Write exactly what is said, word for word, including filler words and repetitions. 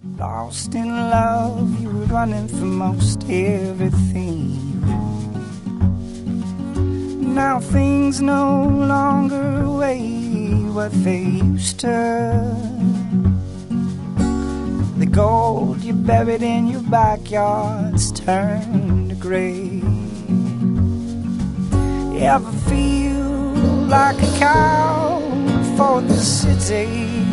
Lost in love, you were running from most everything. Now things no longer weigh what they used to. The gold you buried in your backyard's turned to gray. You ever feel like a cow for the city?